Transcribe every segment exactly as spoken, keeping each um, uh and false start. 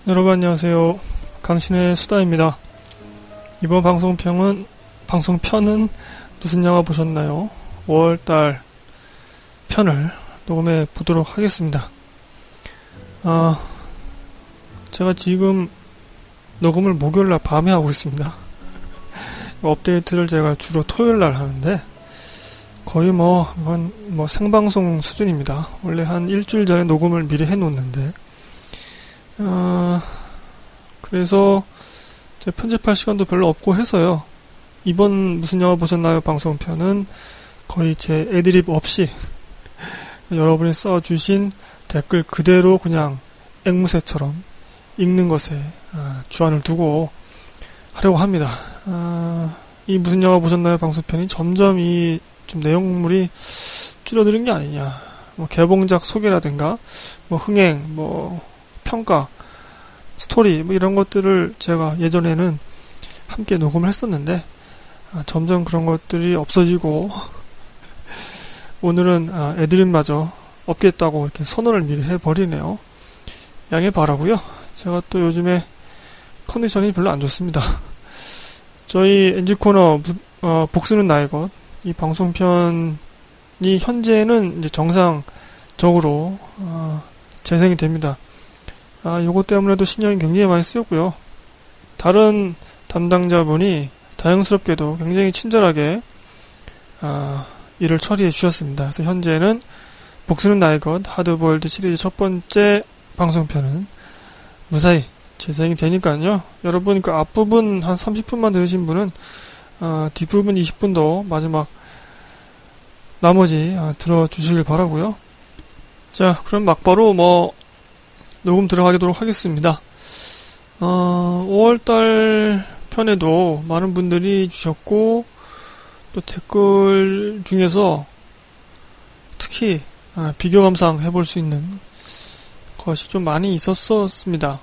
여러분 안녕하세요. 강신의 수다입니다. 이번 방송편은 방송편은 무슨 영화 보셨나요? 오월달 편을 녹음해 보도록 하겠습니다. 아, 제가 지금 녹음을 목요일날 밤에 하고 있습니다. 업데이트를 제가 주로 토요일날 하는데 거의 뭐 이건 뭐 생방송 수준입니다. 원래 한 일주일 전에 녹음을 미리 해놓는데 어, 그래서 제 편집할 시간도 별로 없고 해서요. 이번 무슨 영화 보셨나요? 방송편은 거의 제 애드립 없이 여러분이 써주신 댓글 그대로 그냥 앵무새처럼 읽는 것에 아, 주안을 두고 하려고 합니다. 아, 이 무슨 영화 보셨나요? 방송편이 점점 이 좀 내용물이 줄어드는 게 아니냐. 뭐 개봉작 소개라든가 뭐 흥행, 뭐 평가, 스토리 뭐 이런 것들을 제가 예전에는 함께 녹음을 했었는데 아, 점점 그런 것들이 없어지고 오늘은 아, 애드립마저 없겠다고 이렇게 선언을 미리 해버리네요. 양해 바라고요. 제가 또 요즘에 컨디션이 별로 안 좋습니다. 저희 엔지 코너 어, 복수는 나의 것 이 방송편이 현재는 이제 정상적으로 어, 재생이 됩니다. 아, 요것 때문에도 신경이 굉장히 많이 쓰였고요. 다른 담당자분이 다행스럽게도 굉장히 친절하게 아, 일을 처리해 주셨습니다. 그래서 현재는 복수는 나의 것 하드보일드 시리즈 첫 번째 방송편은 무사히 재생이 되니까요. 여러분 그 앞부분 한 삼십 분만 들으신 분은 어, 뒷부분 이십 분도 마지막 나머지 어, 들어주시길 바라고요. 자, 그럼 막바로 뭐 녹음 들어가도록 하겠습니다. 어, 오월달 편에도 많은 분들이 주셨고 또 댓글 중에서 특히 아, 비교 감상 해볼 수 있는 것이 좀 많이 있었습니다.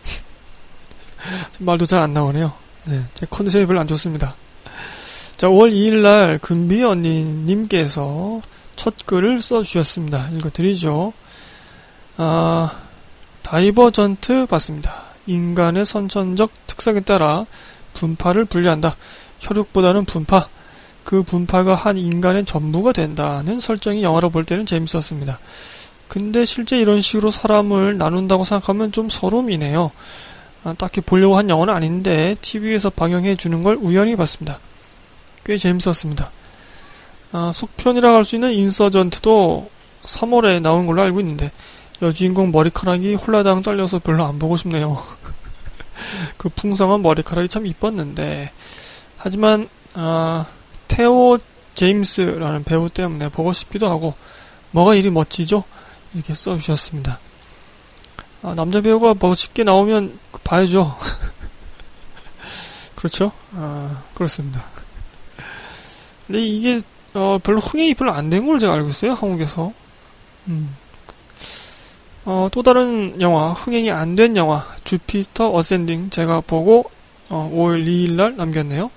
말도 잘 안 나오네요. 네, 제 컨디션이 별로 안 좋습니다. 자, 오월 이일날 금비 언니님께서 첫 글을 써주셨습니다. 읽어드리죠. 아, 다이버전트 봤습니다. 인간의 선천적 특성에 따라 분파를 분리한다. 혈육보다는 분파. 그 분파가 한 인간의 전부가 된다는 설정이 영화로 볼 때는 재밌었습니다. 근데 실제 이런 식으로 사람을 나눈다고 생각하면 좀 서름이네요. 아, 딱히 보려고 한 영화는 아닌데 티비에서 방영해 주는 걸 우연히 봤습니다. 꽤 재밌었습니다. 아, 속편이라고 할 수 있는 인서전트도 삼월에 나온 걸로 알고 있는데 여주인공 머리카락이 홀라당 잘려서 별로 안 보고 싶네요. 그 풍성한 머리카락이 참 이뻤는데 하지만 아, 테오 제임스라는 배우 때문에 보고 싶기도 하고 뭐가 이리 멋지죠? 이렇게 써주셨습니다. 아, 남자 배우가 멋있게 나오면 봐야죠. 그렇죠? 아, 그렇습니다. 근데 이게 어, 별로 흥행이 별로 안 된 걸 제가 알고 있어요. 한국에서. 음. 어, 또 다른 영화, 흥행이 안 된 영화 주피터 어센딩 제가 보고 어, 오월 이일날 남겼네요.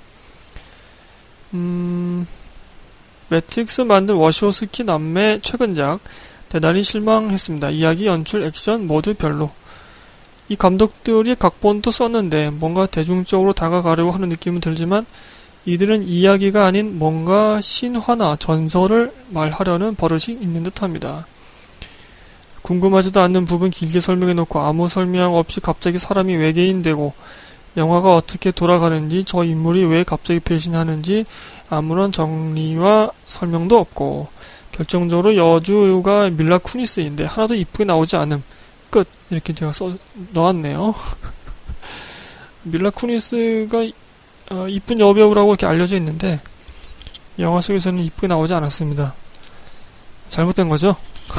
음, 매트릭스 만든 워시오스키 남매 최근작 대단히 실망했습니다. 이야기, 연출, 액션 모두 별로. 이 감독들이 각본도 썼는데 뭔가 대중적으로 다가가려고 하는 느낌은 들지만 이들은 이야기가 아닌 뭔가 신화나 전설을 말하려는 버릇이 있는 듯합니다. 궁금하지도 않는 부분 길게 설명해놓고 아무 설명 없이 갑자기 사람이 외계인 되고 영화가 어떻게 돌아가는지 저 인물이 왜 갑자기 배신하는지 아무런 정리와 설명도 없고 결정적으로 여주가 밀라 쿠니스인데 하나도 이쁘게 나오지 않음. 끝. 이렇게 제가 써 넣었네요. 밀라 쿠니스가 어, 이쁜 여배우라고 이렇게 알려져 있는데 영화 속에서는 이쁘게 나오지 않았습니다. 잘못된 거죠?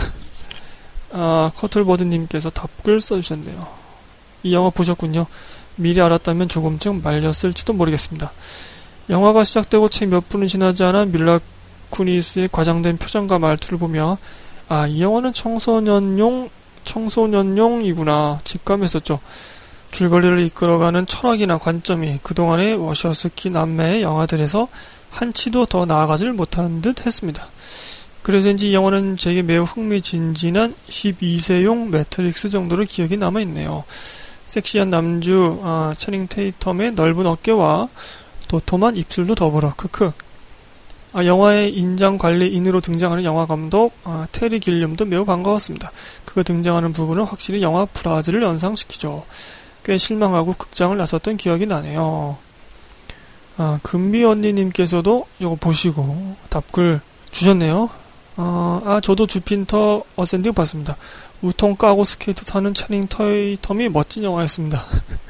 아, 커틀버드님께서 답글 써주셨네요. 이 영화 보셨군요. 미리 알았다면 조금쯤 말렸을지도 모르겠습니다. 영화가 시작되고 채 몇 분은 지나지 않아 밀라 쿠니스의 과장된 표정과 말투를 보며 아, 이 영화는 청소년용 청소년용이구나 직감했었죠. 줄거리를 이끌어가는 철학이나 관점이 그동안의 워셔스키 남매의 영화들에서 한치도 더 나아가질 못한 듯 했습니다. 그래서인지 이 영화는 제게 매우 흥미진진한 십이 세용 매트릭스 정도로 기억이 남아있네요. 섹시한 남주 아, 채닝 테이텀의 넓은 어깨와 도톰한 입술도 더불어 크크. 아, 영화의 인장관리인으로 등장하는 영화감독 아, 테리 길륨도 매우 반가웠습니다. 그가 등장하는 부분은 확실히 영화 브라즈를 연상시키죠. 꽤 실망하고 극장을 나섰던 기억이 나네요. 아, 금비 언니님께서도 이거 보시고 답글 주셨네요. 어, 아, 저도 주핀터 어센딩 봤습니다. 우통 까고 스케이트 타는 채닝 테이텀이 멋진 영화였습니다.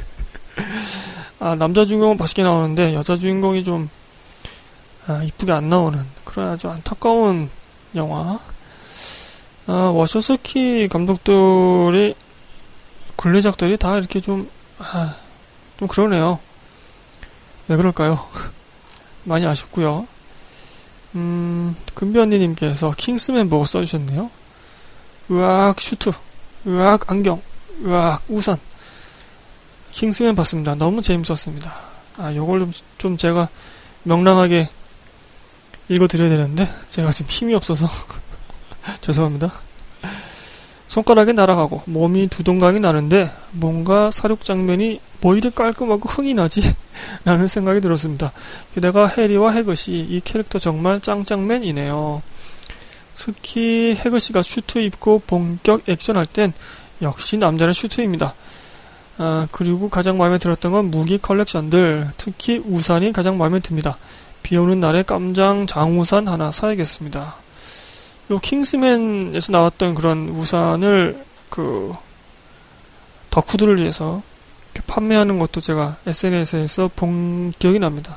아, 남자 주인공은 맛있게 나오는데 여자 주인공이 좀 아, 이쁘게 안 나오는 그런 아주 안타까운 영화. 아, 워쇼스키 감독들이 근래작들이 다 이렇게 좀, 아, 좀 그러네요. 왜 그럴까요? 많이 아쉽고요. 음, 금변이님께서 킹스맨 보고 써주셨네요. 으악 슈트, 으악 안경, 으악 우산. 킹스맨 봤습니다. 너무 재밌었습니다. 아, 요걸 좀, 좀 제가 명랑하게 읽어드려야 되는데 제가 지금 힘이 없어서 죄송합니다. 손가락이 날아가고 몸이 두동강이 나는데 뭔가 사륙 장면이 뭐 이리 깔끔하고 흥이 나지? 라는 생각이 들었습니다. 게다가 해리와 해그시 이 캐릭터 정말 짱짱맨이네요. 특히 해그시가 슈트 입고 본격 액션할 땐 역시 남자는 슈트입니다. 아, 그리고 가장 마음에 들었던 건 무기 컬렉션들, 특히 우산이 가장 마음에 듭니다. 비오는 날에 깜장 장우산 하나 사야겠습니다. 요 킹스맨에서 나왔던 그런 우산을 그 덕후들을 위해서 판매하는 것도 제가 에스엔에스에서 본 기억이 납니다.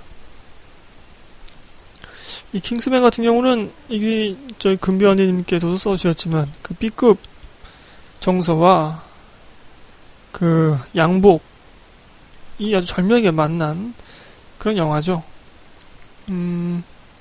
이 킹스맨 같은 경우는 이게 저희 금비언니님께서도 써주셨지만 그 B급 정서와 그 양복이 아주 절묘하게 만난 그런 영화죠. 음,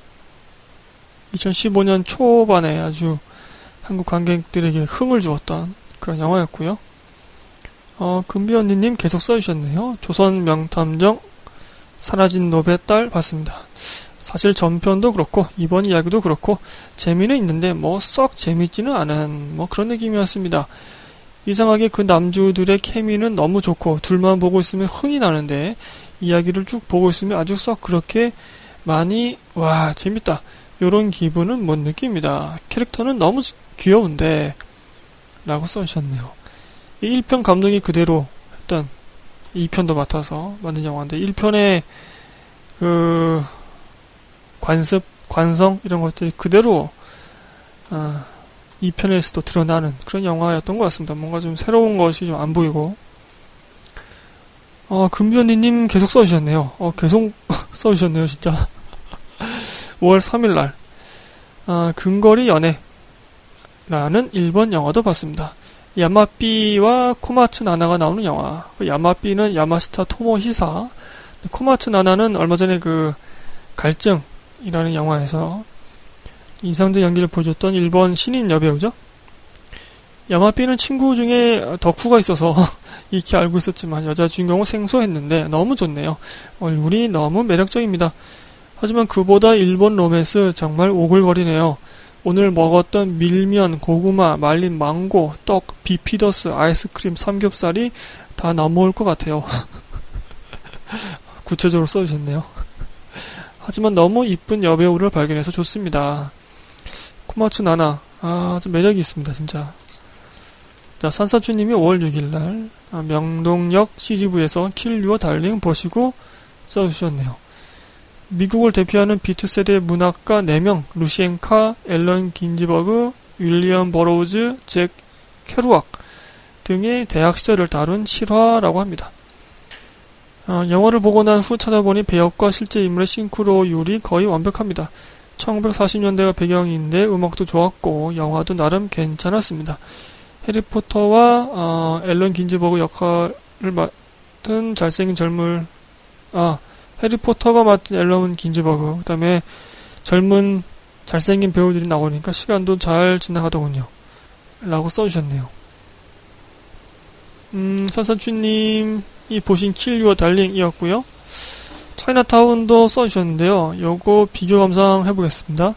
이천십오 년 초반에 아주 한국 관객들에게 흥을 주었던 그런 영화였고요. 어, 금비언니님 계속 써주셨네요. 조선 명탐정 사라진 노베 딸 봤습니다. 사실 전편도 그렇고 이번 이야기도 그렇고 재미는 있는데 뭐 썩 재밌지는 않은 뭐 그런 느낌이었습니다. 이상하게 그 남주들의 케미는 너무 좋고 둘만 보고 있으면 흥이 나는데 이야기를 쭉 보고 있으면 아주 썩 그렇게 많이 와 재밌다 요런 기분은 못 느낍니다. 캐릭터는 너무 귀여운데 라고 써주셨네요. 이 일 편 감독이 그대로 했던 이 편도 맡아서 만든 영화인데 일 편의 그 관습, 관성 이런 것들이 그대로 어, 이 편에서도 드러나는 그런 영화였던 것 같습니다. 뭔가 좀 새로운 것이 좀 안 보이고 어, 금주언니님 계속 써주셨네요. 어, 계속 써주셨네요, 진짜. 오월 삼일날 어, 근거리 연애라는 일본 영화도 봤습니다. 야마삐와 코마츠 나나가 나오는 영화. 그 야마삐는 야마시타 토모히사, 코마츠 나나는 얼마 전에 그 갈증이라는 영화에서 인상적 연기를 보여줬던 일본 신인 여배우죠. 야마삐는 친구 중에 덕후가 있어서 익히 알고 있었지만 여자 주인공은 생소했는데 너무 좋네요. 얼굴이 너무 매력적입니다. 하지만 그보다 일본 로맨스 정말 오글거리네요. 오늘 먹었던 밀면, 고구마, 말린 망고, 떡, 비피더스, 아이스크림, 삼겹살이 다 넘어올 것 같아요. 구체적으로 써주셨네요. 하지만 너무 이쁜 여배우를 발견해서 좋습니다. 코마츠 나나, 아, 좀 매력이 있습니다, 진짜. 자, 산사추님이 오월 육일날 아, 명동역 씨지브이에서 킬 유어 달링 보시고 써주셨네요. 미국을 대표하는 비트세대 문학가 네 명, 루시엔 카, 앨런 긴즈버그, 윌리엄 버로우즈, 잭 케루악 등의 대학 시절을 다룬 실화라고 합니다. 어, 영화를 보고 난 후 찾아보니 배역과 실제 인물의 싱크로율이 거의 완벽합니다. 천구백사십 년대가 배경인데 음악도 좋았고 영화도 나름 괜찮았습니다. 해리포터와 어, 앨런 긴즈버그 역할을 맡은 잘생긴 젊은 아 해리포터가 맡은 앨런 긴즈버그 그 다음에 젊은 잘생긴 배우들이 나오니까 시간도 잘 지나가더군요 라고 써주셨네요. 음, 산산추님이 보신 킬 유어 달링이었고요. 차이나타운도 써주셨는데요. 요거 비교 감상 해보겠습니다.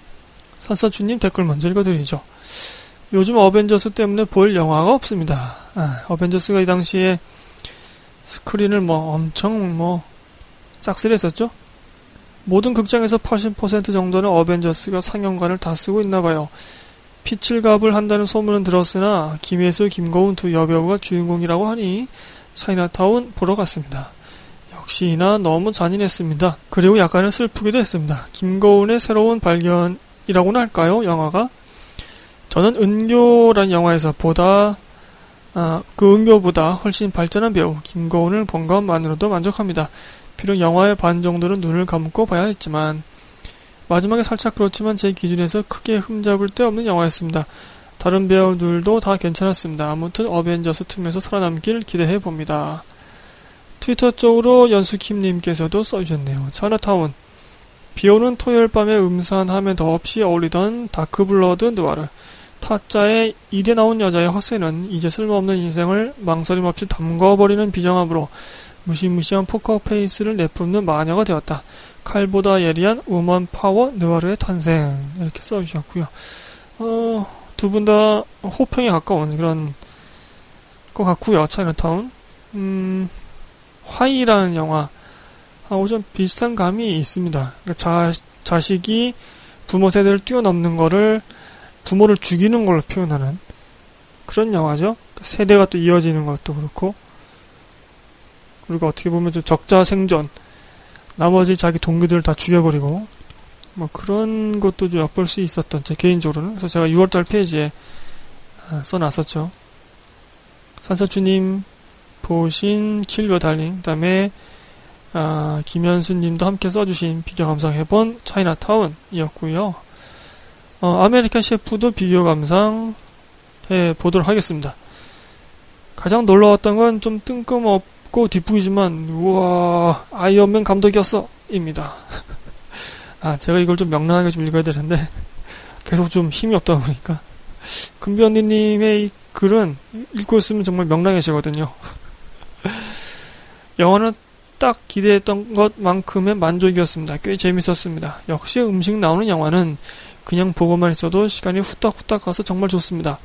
산산추님 댓글 먼저 읽어드리죠. 요즘 어벤져스 때문에 볼 영화가 없습니다. 아, 어벤져스가 이 당시에 스크린을 뭐 엄청 뭐 싹쓸이했었죠. 모든 극장에서 팔십 퍼센트 정도는 어벤져스가 상영관을 다 쓰고 있나봐요. 피칠갑을 한다는 소문은 들었으나 김혜수, 김고은 두 여배우가 주인공이라고 하니 차이나타운 보러 갔습니다. 역시나 너무 잔인했습니다. 그리고 약간은 슬프기도 했습니다. 김고은의 새로운 발견이라고나 할까요? 영화가? 저는 은교라는 영화에서 보다 아, 그 은교보다 훨씬 발전한 배우 김고은을 본 것만으로도 만족합니다. 비록 영화의 반 정도는 눈을 감고 봐야 했지만 마지막에 살짝 그렇지만 제 기준에서 크게 흠잡을 데 없는 영화였습니다. 다른 배우들도 다 괜찮았습니다. 아무튼 어벤져스 틈에서 살아남길 기대해봅니다. 트위터 쪽으로 연수킴님께서도 써주셨네요. 차이나타운 비오는 토요일 밤에 음산하면 더없이 어울리던 다크블러드 느와르 타짜의 이대 나온 여자의 허세는 이제 쓸모없는 인생을 망설임 없이 담궈버리는 비정함으로 무시무시한 포커페이스를 내뿜는 마녀가 되었다. 칼보다 예리한 우먼 파워 느와르의 탄생. 이렇게 써주셨고요. 어, 두 분 다 호평에 가까운 그런 것 같고요. 차이나타운. 음, 화이라는 영화하고 좀 비슷한 감이 있습니다. 그러니까 자, 자식이 부모 세대를 뛰어넘는 거를 부모를 죽이는 걸로 표현하는 그런 영화죠. 세대가 또 이어지는 것도 그렇고, 그리고 어떻게 보면 좀 적자 생존, 나머지 자기 동기들을 다 죽여버리고 뭐 그런 것도 좀 엿볼 수 있었던 제 개인적으로는. 그래서 제가 유월달 페이지에 써놨었죠. 산사주님 보신 킬러 달링, 그 다음에 아, 김현수님도 함께 써주신 비교 감상해본 차이나타운이었고요. 어, 아메리칸 셰프도 비교 감상해 보도록 하겠습니다. 가장 놀라웠던 건 좀 뜬금없고 뒷북이지만 우와 아이언맨 감독이었어 입니다. 아 제가 이걸 좀 명랑하게 좀 읽어야 되는데 계속 좀 힘이 없다 보니까 금비언니님의 이 글은 읽고 있으면 정말 명랑해지거든요. 영화는 딱 기대했던 것만큼의 만족이었습니다. 꽤 재밌었습니다. 역시 음식 나오는 영화는 그냥 보고만 있어도 시간이 후딱후딱 가서 정말 좋습니다.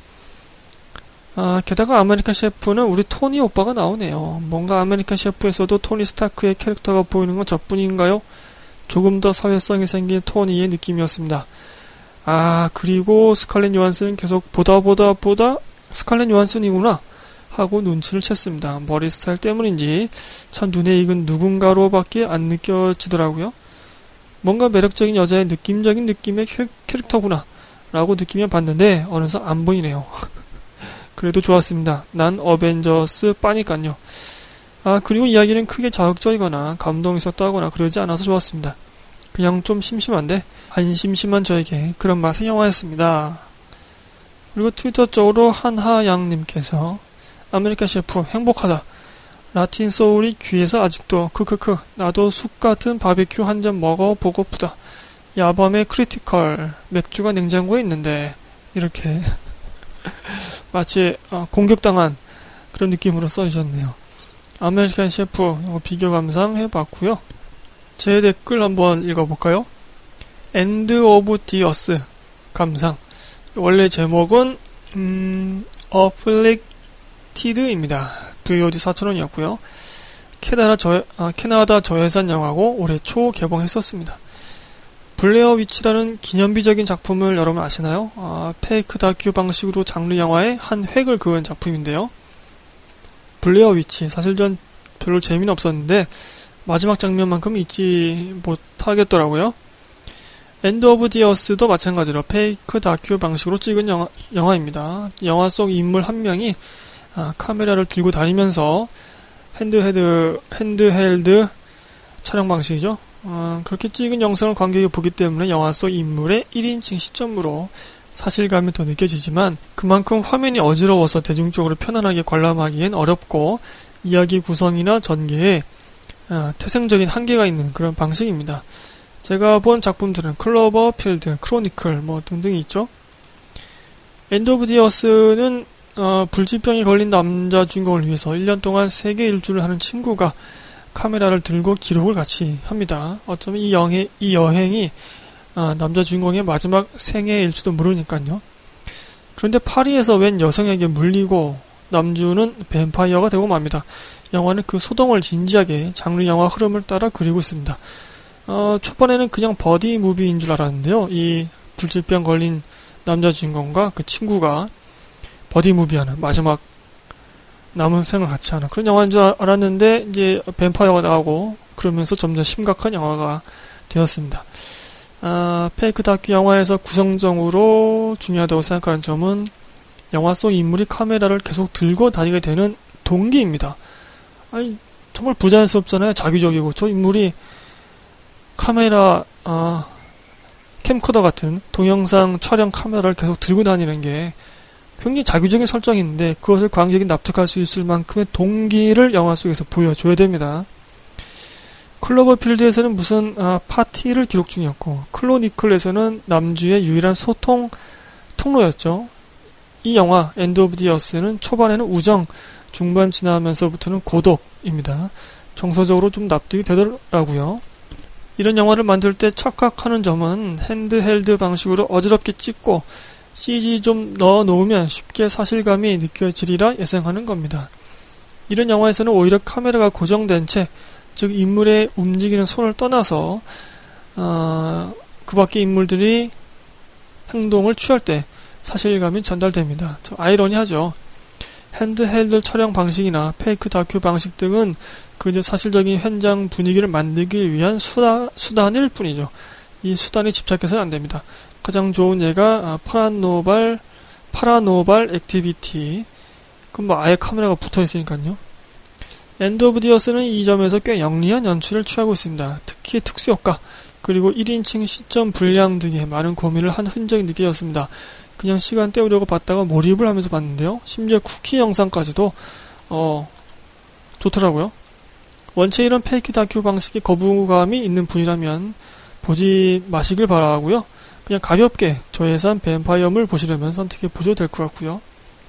아, 게다가 아메리칸 셰프는 우리 토니 오빠가 나오네요. 뭔가 아메리칸 셰프에서도 토니 스타크의 캐릭터가 보이는 건 저뿐인가요? 조금 더 사회성이 생긴 토니의 느낌이었습니다. 아, 그리고 스칼렛 요한슨은 계속 보다 보다 보다 스칼렛 요한슨이구나 하고 눈치를 챘습니다. 머리 스타일 때문인지 참 눈에 익은 누군가로밖에 안 느껴지더라고요. 뭔가 매력적인 여자의 느낌적인 느낌의 캐릭터구나 라고 느끼며 봤는데 어느새 안 보이네요. 그래도 좋았습니다. 난 어벤져스 빠니깐요. 아 그리고 이야기는 크게 자극적이거나 감동 있었다거나 그러지 않아서 좋았습니다. 그냥 좀 심심한데 안 심심한 저에게 그런 맛의 영화였습니다. 그리고 트위터 쪽으로 한하양님께서 아메리칸 셰프 행복하다. 라틴 소울이 귀에서 아직도 크크크 나도 숲같은 바비큐 한 잔 먹어보고프다. 야밤의 크리티컬 맥주가 냉장고에 있는데 이렇게 마치 어, 공격당한 그런 느낌으로 써주셨네요. 아메리칸 셰프 비교 감상 해봤고요. 제 댓글 한번 읽어볼까요? 엔드 오브 디어스 감상. 원래 제목은 음, 어플릭티드입니다. 브이오디 사천 원이었고요. 캐나다, 저, 아, 캐나다 저예산 영화고 올해 초 개봉했었습니다. 블레어 위치라는 기념비적인 작품을 여러분 아시나요? 아, 페이크 다큐 방식으로 장르 영화에 한 획을 그은 작품인데요. 블레어 위치 사실 전 별로 재미는 없었는데 마지막 장면만큼 잊지 못하겠더라고요. 엔드 오브 디어스도 마찬가지로 페이크 다큐 방식으로 찍은 영화, 영화입니다. 영화 속 인물 한 명이 아, 카메라를 들고 다니면서 핸드헤드, 핸드헬드 촬영 방식이죠. 어, 그렇게 찍은 영상을 관객이 보기 때문에 영화 속 인물의 일 인칭 시점으로 사실감이 더 느껴지지만 그만큼 화면이 어지러워서 대중적으로 편안하게 관람하기엔 어렵고 이야기 구성이나 전개에 어, 태생적인 한계가 있는 그런 방식입니다. 제가 본 작품들은 클로버필드, 크로니클 뭐 등등이 있죠. 엔드 오브 디어스는 어, 불치병에 걸린 남자 주인공을 위해서 일 년 동안 세계 일주를 하는 친구가 카메라를 들고 기록을 같이 합니다. 어쩌면 이, 여행, 이 여행이 어, 남자 주인공의 마지막 생애 일지도 모르니까요. 그런데 파리에서 웬 여성에게 물리고 남주는 뱀파이어가 되고 맙니다. 영화는 그 소동을 진지하게 장르 영화 흐름을 따라 그리고 있습니다. 어, 초반에는 그냥 버디 무비인 줄 알았는데요. 이 불치병 걸린 남자 주인공과 그 친구가 버디 무비하는 마지막 남은 생을 같이 하는 그런 영화인 줄 알았는데 이제 뱀파이어가 나오고 그러면서 점점 심각한 영화가 되었습니다. 아, 페이크 다큐 영화에서 구성적으로 중요하다고 생각하는 점은 영화 속 인물이 카메라를 계속 들고 다니게 되는 동기입니다. 아니 정말 부자연스럽잖아요. 자기적이고 저 인물이 카메라 아, 캠코더 같은 동영상 촬영 카메라를 계속 들고 다니는 게 굉장히 자기적인 설정인데 그것을 관객이 납득할 수 있을 만큼의 동기를 영화 속에서 보여줘야 됩니다. 클로버필드에서는 무슨 아, 파티를 기록 중이었고 클로니클에서는 남주의 유일한 소통 통로였죠. 이 영화 엔드 오브 디 어스는 초반에는 우정, 중반 지나면서부터는 고독입니다. 정서적으로 좀 납득이 되더라고요. 이런 영화를 만들 때 착각하는 점은 핸드헬드 방식으로 어지럽게 찍고 씨지 좀 넣어 놓으면 쉽게 사실감이 느껴지리라 예상하는 겁니다. 이런 영화에서는 오히려 카메라가 고정된 채, 즉 인물의 움직이는 손을 떠나서 어, 그 밖의 인물들이 행동을 취할 때 사실감이 전달됩니다. 좀 아이러니하죠. 핸드헬드 촬영 방식이나 페이크 다큐 방식 등은 그저 사실적인 현장 분위기를 만들기 위한 수다, 수단일 뿐이죠. 이 수단에 집착해서는 안됩니다. 가장 좋은 예가 파라노발 파라노발 액티비티. 그럼 뭐 아예 카메라가 붙어있으니까요. 엔드 오브 디 어스는 이 점에서 꽤 영리한 연출을 취하고 있습니다. 특히 특수효과 그리고 일 인칭 시점 분량 등에 많은 고민을 한 흔적이 느껴졌습니다. 그냥 시간 때우려고 봤다가 몰입을 하면서 봤는데요. 심지어 쿠키 영상까지도 어 좋더라고요. 원체 이런 페이크 다큐 방식에 거부감이 있는 분이라면 보지 마시길 바라고요. 그냥 가볍게 저예산 뱀파이어물 보시려면 선택해 보셔도 될 것 같고요.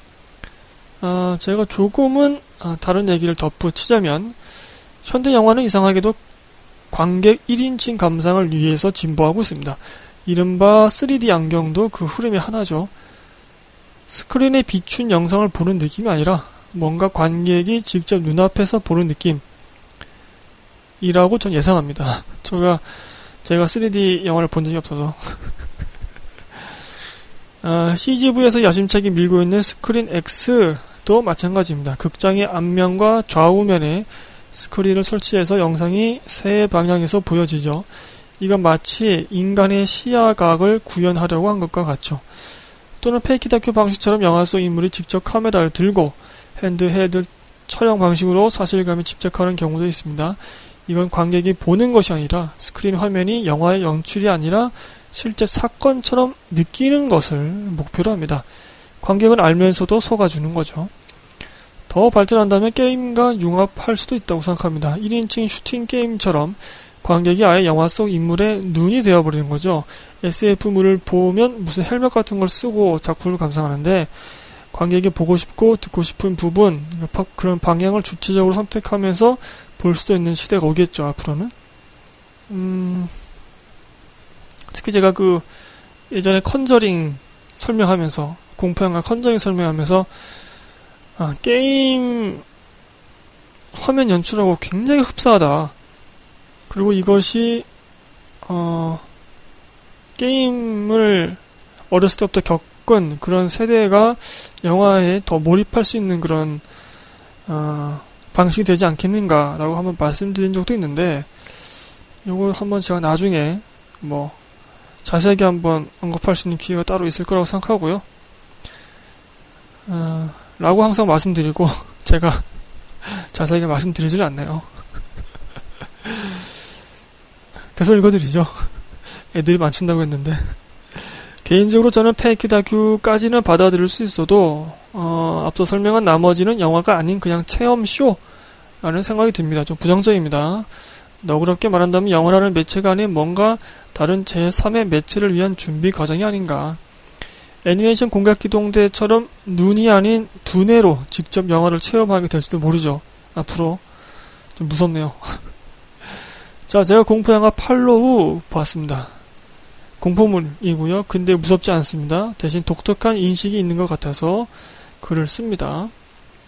아, 제가 조금은 아, 다른 얘기를 덧붙이자면 현대 영화는 이상하게도 관객 일 인칭 감상을 위해서 진보하고 있습니다. 이른바 쓰리디 안경도 그 흐름의 하나죠. 스크린에 비춘 영상을 보는 느낌이 아니라 뭔가 관객이 직접 눈앞에서 보는 느낌이라고 전 예상합니다. 제가 제가 쓰리디 영화를 본 적이 없어서 아, 씨지브이에서 야심차게 밀고 있는 스크린 X도 마찬가지입니다. 극장의 앞면과 좌우면에 스크린을 설치해서 영상이 세 방향에서 보여지죠. 이건 마치 인간의 시야각을 구현하려고 한 것과 같죠. 또는 페이크 다큐 방식처럼 영화 속 인물이 직접 카메라를 들고 핸드헬드 촬영 방식으로 사실감에 집착하는 경우도 있습니다. 이건 관객이 보는 것이 아니라 스크린 화면이 영화의 연출이 아니라 실제 사건처럼 느끼는 것을 목표로 합니다. 관객은 알면서도 속아주는 거죠. 더 발전한다면 게임과 융합할 수도 있다고 생각합니다. 일 인칭 슈팅 게임처럼 관객이 아예 영화 속 인물의 눈이 되어버리는 거죠. 에스에프물을 보면 무슨 헬멧 같은 걸 쓰고 작품을 감상하는데 관객이 보고 싶고 듣고 싶은 부분, 그런 방향을 주체적으로 선택하면서 볼 수도 있는 시대가 오겠죠, 앞으로는. 음, 특히 제가 그 예전에 컨저링 설명하면서 공포영화 컨저링 설명하면서 아, 게임 화면 연출하고 굉장히 흡사하다. 그리고 이것이 어, 게임을 어렸을 때부터 겪은 그런 세대가 영화에 더 몰입할 수 있는 그런 어, 방식이 되지 않겠는가라고 한번 말씀드린 적도 있는데 요거 한번 제가 나중에 뭐 자세하게 한번 언급할 수 있는 기회가 따로 있을 거라고 생각하고요. 어, 라고 항상 말씀드리고 제가 자세하게 말씀드리질 않네요. 계속 읽어드리죠. 애들이 많친다고 했는데 개인적으로 저는 페이크 다큐까지는 받아들일 수 있어도 어, 앞서 설명한 나머지는 영화가 아닌 그냥 체험쇼라는 생각이 듭니다. 좀 부정적입니다. 너그럽게 말한다면 영화라는 매체가 아닌 뭔가 다른 제삼의 매체를 위한 준비 과정이 아닌가. 애니메이션 공각기동대처럼 눈이 아닌 두뇌로 직접 영화를 체험하게 될지도 모르죠. 앞으로 좀 무섭네요. 자, 제가 공포영화 팔로우 봤습니다. 공포물이고요. 근데 무섭지 않습니다. 대신 독특한 인식이 있는 것 같아서 글을 씁니다.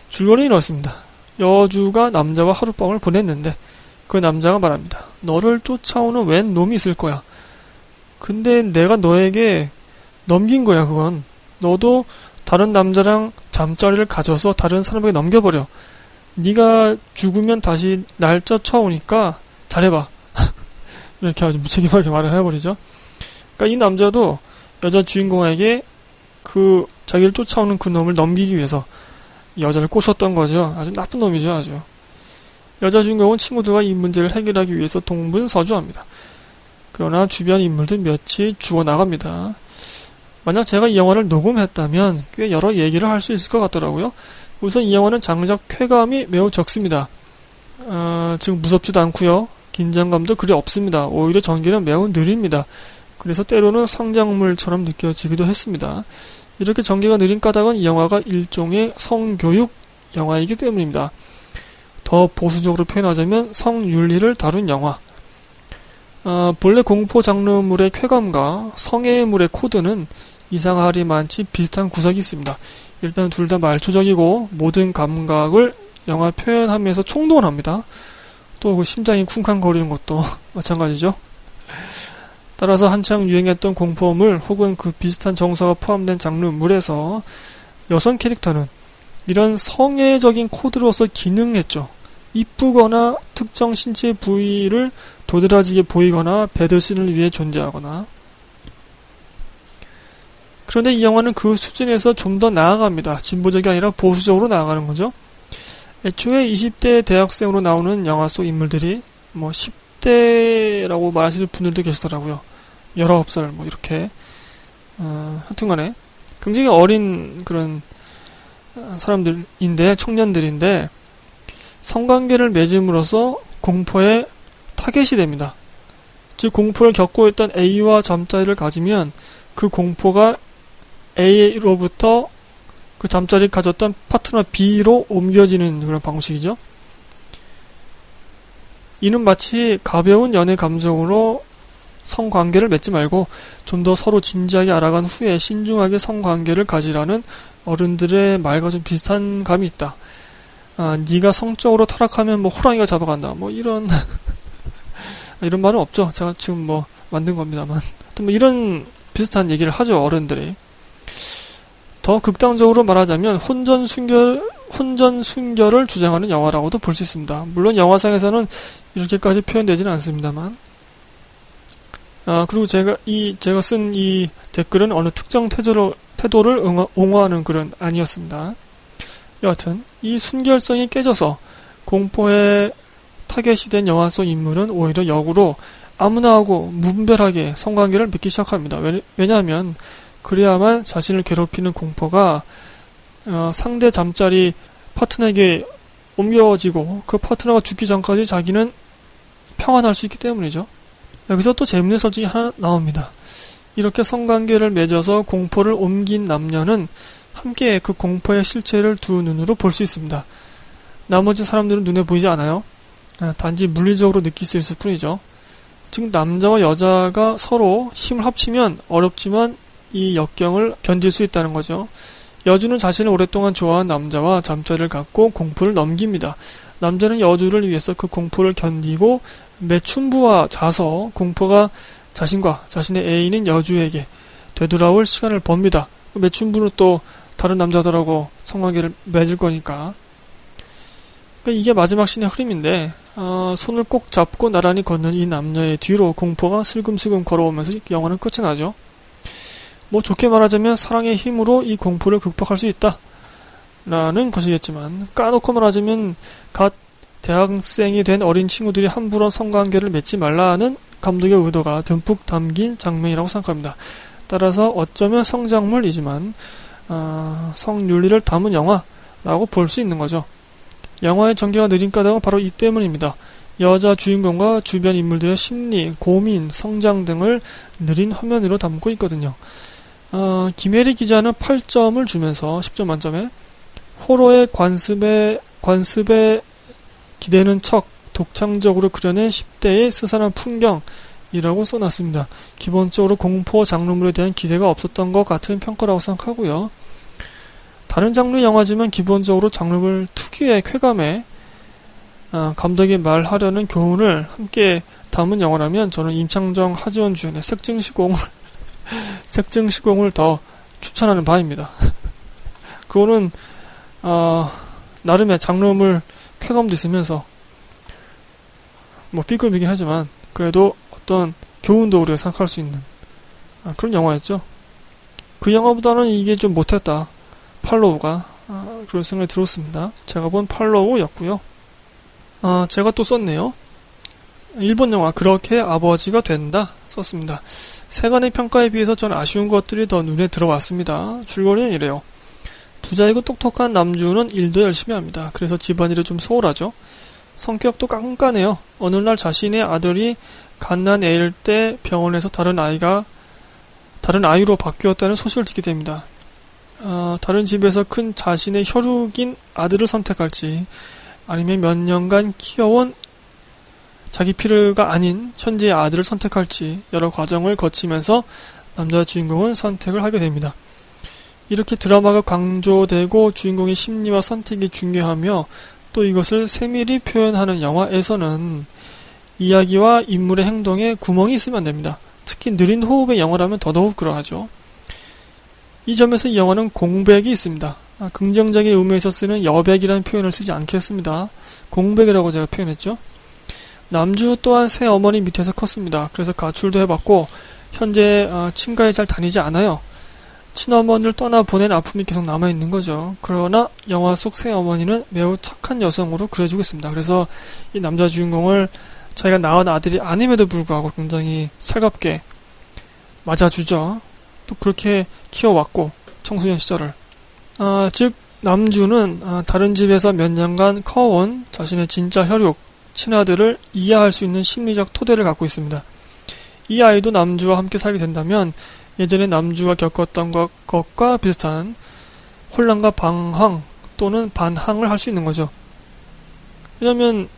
줄거리는 이렇습니다. 여주가 남자와 하룻밤을 보냈는데 그 남자가 말합니다. 너를 쫓아오는 웬 놈이 있을 거야. 근데 내가 너에게 넘긴 거야. 그건 너도 다른 남자랑 잠자리를 가져서 다른 사람에게 넘겨버려. 네가 죽으면 다시 날 쫓아오니까 잘해봐. 이렇게 아주 무책임하게 말을 해버리죠. 그러니까 이 남자도 여자 주인공에게 그 자기를 쫓아오는 그 놈을 넘기기 위해서 여자를 꼬셨던 거죠. 아주 나쁜 놈이죠. 아주. 여자 주인공은 친구들과 이 문제를 해결하기 위해서 동분서주합니다. 그러나 주변 인물들 몇이 죽어나갑니다. 만약 제가 이 영화를 녹음했다면 꽤 여러 얘기를 할 수 있을 것 같더라고요. 우선 이 영화는 장작 쾌감이 매우 적습니다. 어, 지금 무섭지도 않고요. 긴장감도 그리 없습니다. 오히려 전개는 매우 느립니다. 그래서 때로는 성장물처럼 느껴지기도 했습니다. 이렇게 전개가 느린 까닭은 이 영화가 일종의 성교육 영화이기 때문입니다. 더 보수적으로 표현하자면 성윤리를 다룬 영화. 어, 본래 공포 장르물의 쾌감과 성애물의 코드는 이상하리 많지 비슷한 구석이 있습니다. 일단 둘 다 말초적이고 모든 감각을 영화 표현하면서 총동을 합니다. 또 그 심장이 쿵쾅거리는 것도 마찬가지죠. 따라서 한창 유행했던 공포물 혹은 그 비슷한 정서가 포함된 장르물에서 여성 캐릭터는 이런 성애적인 코드로서 기능했죠. 이쁘거나 특정 신체 부위를 도드라지게 보이거나 배드신을 위해 존재하거나. 그런데 이 영화는 그 수준에서 좀 더 나아갑니다. 진보적이 아니라 보수적으로 나아가는 거죠. 애초에 이십 대 대학생으로 나오는 영화 속 인물들이 뭐 십 대라고 말하시는 분들도 계시더라고요. 열아홉 살 뭐 이렇게 어, 하여튼간에 굉장히 어린 그런 사람들인데 청년들인데 성관계를 맺음으로써 공포에 타겟이 됩니다. 즉 공포를 겪고 있던 A와 잠자리를 가지면 그 공포가 A로부터 그 잠자리를 가졌던 파트너 B로 옮겨지는 그런 방식이죠. 이는 마치 가벼운 연애 감정으로 성관계를 맺지 말고 좀 더 서로 진지하게 알아간 후에 신중하게 성관계를 가지라는 어른들의 말과 좀 비슷한 감이 있다. 아, 네가 성적으로 타락하면 뭐 호랑이가 잡아간다. 뭐 이런 이런 말은 없죠. 제가 지금 뭐 만든 겁니다만. 하여튼 뭐 이런 비슷한 얘기를 하죠. 어른들이. 더 극단적으로 말하자면 혼전 순결 혼전 순결을 주장하는 영화라고도 볼 수 있습니다. 물론 영화상에서는 이렇게까지 표현되지는 않습니다만. 아, 그리고 제가 이 제가 쓴 이 댓글은 어느 특정 태도로, 태도를 응화, 옹호하는 글은 아니었습니다. 여하튼 이 순결성이 깨져서 공포에 타겟이 된 영화 속 인물은 오히려 역으로 아무나 하고 무분별하게 성관계를 맺기 시작합니다. 왜, 왜냐하면 그래야만 자신을 괴롭히는 공포가 어, 상대 잠자리 파트너에게 옮겨지고 그 파트너가 죽기 전까지 자기는 평안할 수 있기 때문이죠. 여기서 또 재밌는 설정이 하나 나옵니다. 이렇게 성관계를 맺어서 공포를 옮긴 남녀는 함께 그 공포의 실체를 두 눈으로 볼 수 있습니다. 나머지 사람들은 눈에 보이지 않아요. 단지 물리적으로 느낄 수 있을 뿐이죠. 즉 남자와 여자가 서로 힘을 합치면 어렵지만 이 역경을 견딜 수 있다는 거죠. 여주는 자신을 오랫동안 좋아한 남자와 잠자리를 갖고 공포를 넘깁니다. 남자는 여주를 위해서 그 공포를 견디고 매춘부와 자서 공포가 자신과 자신의 애인인 여주에게 되돌아올 시간을 법니다. 매춘부는 또 다른 남자들하고 성관계를 맺을 거니까. 그러니까 이게 마지막 씬의 흐름인데 어, 손을 꼭 잡고 나란히 걷는 이 남녀의 뒤로 공포가 슬금슬금 걸어오면서 영화는 끝이 나죠. 뭐 좋게 말하자면 사랑의 힘으로 이 공포를 극복할 수 있다 라는 것이겠지만, 까놓고 말하자면 갓 대학생이 된 어린 친구들이 함부로 성관계를 맺지 말라는 감독의 의도가 듬뿍 담긴 장면이라고 생각합니다. 따라서 어쩌면 성장물이지만 어, 성윤리를 담은 영화라고 볼 수 있는 거죠. 영화의 전개가 느린 까닭은 바로 이 때문입니다. 여자 주인공과 주변 인물들의 심리, 고민, 성장 등을 느린 화면으로 담고 있거든요. 어, 김혜리 기자는 팔 점을 주면서 십 점 만점에 호러의 관습에, 관습에 기대는 척 독창적으로 그려낸 십 대의 스산한 풍경이라고 써놨습니다. 기본적으로 공포 장르물에 대한 기대가 없었던 것 같은 평가라고 생각하고요. 다른 장르의 영화지만 기본적으로 장르별 특유의 쾌감에 어, 감독이 말하려는 교훈을 함께 담은 영화라면 저는 임창정, 하지원 주연의 색증시공을 색증시공을 더 추천하는 바입니다. 그거는 어, 나름의 장르물 쾌감도 있으면서 뭐 B급이긴 하지만 그래도 어떤 교훈도 우리가 생각할 수 있는 아, 그런 영화였죠. 그 영화보다는 이게 좀 못했다. 팔로우가 아, 그런 생각이 들었습니다. 제가 본 팔로우였고요. 아, 제가 또 썼네요. 일본 영화 그렇게 아버지가 된다 썼습니다. 세간의 평가에 비해서 전 아쉬운 것들이 더 눈에 들어왔습니다. 줄거리는 이래요. 부자이고 똑똑한 남주는 일도 열심히 합니다. 그래서 집안일이 좀 소홀하죠. 성격도 깐깐해요. 어느 날 자신의 아들이 갓난 애일 때 병원에서 다른 아이가 다른 아이로 바뀌었다는 소식을 듣게 됩니다. 어, 다른 집에서 큰 자신의 혈육인 아들을 선택할지 아니면 몇 년간 키워온 자기 피르가 아닌 현재의 아들을 선택할지 여러 과정을 거치면서 남자 주인공은 선택을 하게 됩니다. 이렇게 드라마가 강조되고 주인공의 심리와 선택이 중요하며 또 이것을 세밀히 표현하는 영화에서는 이야기와 인물의 행동에 구멍이 있으면 안 됩니다. 특히 느린 호흡의 영화라면 더더욱 그러하죠. 이 점에서 이 영화는 공백이 있습니다. 아, 긍정적인 의미에서 쓰는 여백이라는 표현을 쓰지 않겠습니다. 공백이라고 제가 표현했죠. 남주 또한 새 어머니 밑에서 컸습니다. 그래서 가출도 해봤고 현재 어, 친가에 잘 다니지 않아요. 친어머니를 떠나보낸 아픔이 계속 남아있는 거죠. 그러나 영화 속 새 어머니는 매우 착한 여성으로 그려주고 있습니다. 그래서 이 남자 주인공을 자기가 낳은 아들이 아님에도 불구하고 굉장히 살갑게 맞아주죠. 또 그렇게 키워왔고 청소년 시절을 아, 즉 남주는 아, 다른 집에서 몇 년간 커온 자신의 진짜 혈육 친아들을 이해할 수 있는 심리적 토대를 갖고 있습니다. 이 아이도 남주와 함께 살게 된다면 예전에 남주가 겪었던 것, 것과 비슷한 혼란과 방황 또는 반항을 할 수 있는 거죠. 왜냐면